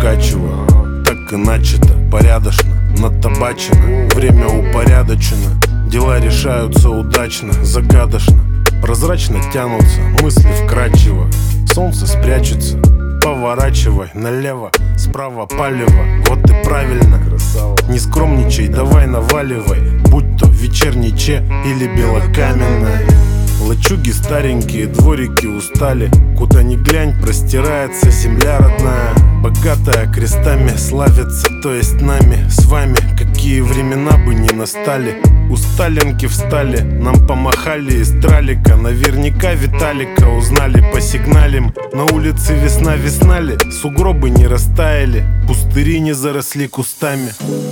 укачиваю. Так и начато, порядочно, натабачено. Время упорядочено, дела решаются удачно, загадочно. Прозрачно тянутся мысли вкрадчиво. Солнце спрячется, поворачивай налево, справа палево. Вот и правильно, не скромничай, давай наваливай. Будь то вечерний че или белокаменная. Лачуги старенькие, дворики устали. Куда ни глянь, простирается земля родная. Богатая крестами славится, то есть нами, с вами. Какие времена бы ни настали. У Сталинки встали, нам помахали из тралика. Наверняка Виталика узнали по сигналям. На улице весна ли, сугробы не растаяли, пустыри не заросли кустами.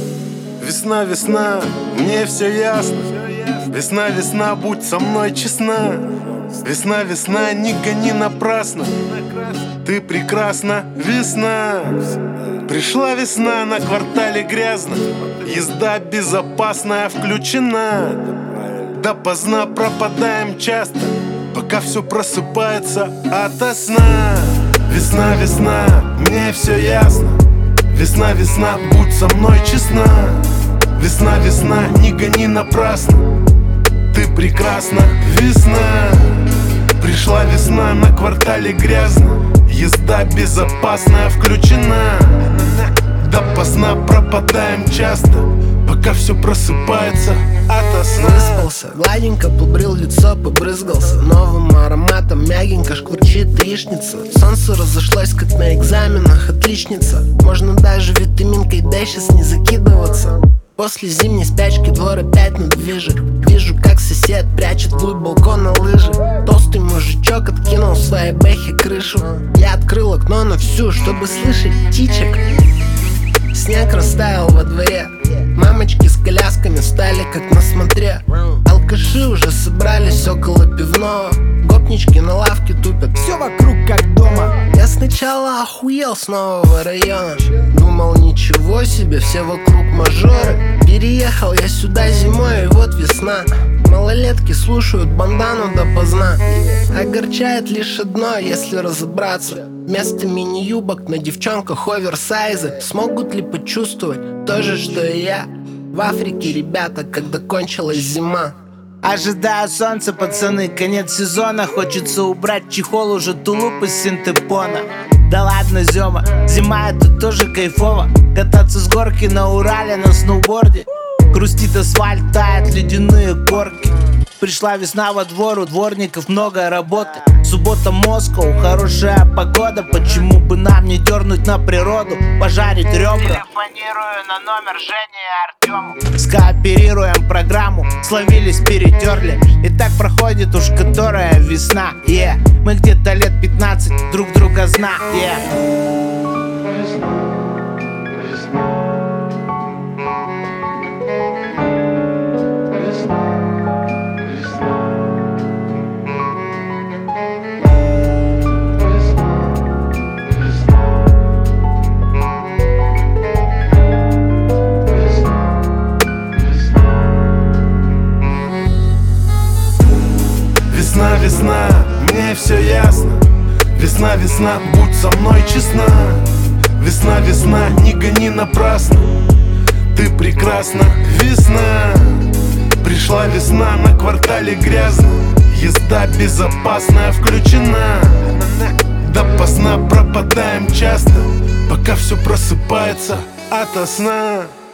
Весна, мне все ясно. Весна, будь со мной честна. Весна, не гони напрасно. Ты прекрасна, весна. Пришла весна, на квартале грязно. Езда безопасная включена. Допоздна пропадаем часто, пока все просыпается ото сна. Весна, мне все ясно. Весна, будь со мной честна. Весна, не гони напрасно. Ты прекрасна, весна. Пришла весна, на квартале грязно. Езда безопасная включена. Допоздна пропадаем часто, пока все просыпается ото сна. Выспался, гладенько побрил лицо, побрызгался новым ароматом, мягенько шкварчит яичница. Солнце разошлось, как на экзаменах, отличница. Можно даже витаминкой D сейчас не закидываться. После зимней спячки двор опять на движе. Вижу, как сосед прячет вглубь балкона лыжи. Толстый мужичок откинул в своей бэхе крышу. Я открыл окно на всю, чтобы слышать птичек. Снег растаял во дворе. Мамочки с колясками стали как на смотре. Алкаши уже собрались около пивного. Гопнички на лавке тупят, все вокруг как дома. Я сначала охуел с нового района. Думал, ничего себе, все вокруг мажоры. Переехал я сюда зимой, и вот весна. Малолетки слушают бандану допоздна. Огорчает лишь одно, если разобраться. Вместо мини-юбок на девчонках оверсайзы. Смогут ли почувствовать то же, что и я? В Африке ребята, когда кончилась зима. Ожидаю солнца, пацаны, конец сезона. Хочется убрать чехол, уже тулуп из синтепона. Да ладно, Зёма, зима это тоже кайфово. Кататься с горки на Урале на сноуборде. Хрустит асфальт, тает ледяные горки. Пришла весна во двор, у дворников много работы. Суббота, Москва, хорошая погода. Почему бы нам не дернуть на природу, пожарить ребра? Телефонирую на номер Жени и Артему. Скооперируем программу, словились, перетерли. И так проходит уж которая весна, Мы где-то лет 15 друг друга знаем, Весна, мне все ясно. Весна, будь со мной честна. Весна, не гони напрасно. Ты прекрасна, весна. Пришла весна, на квартале грязно. Езда безопасная включена. Допоздна пропадаем часто, пока все просыпается ото сна.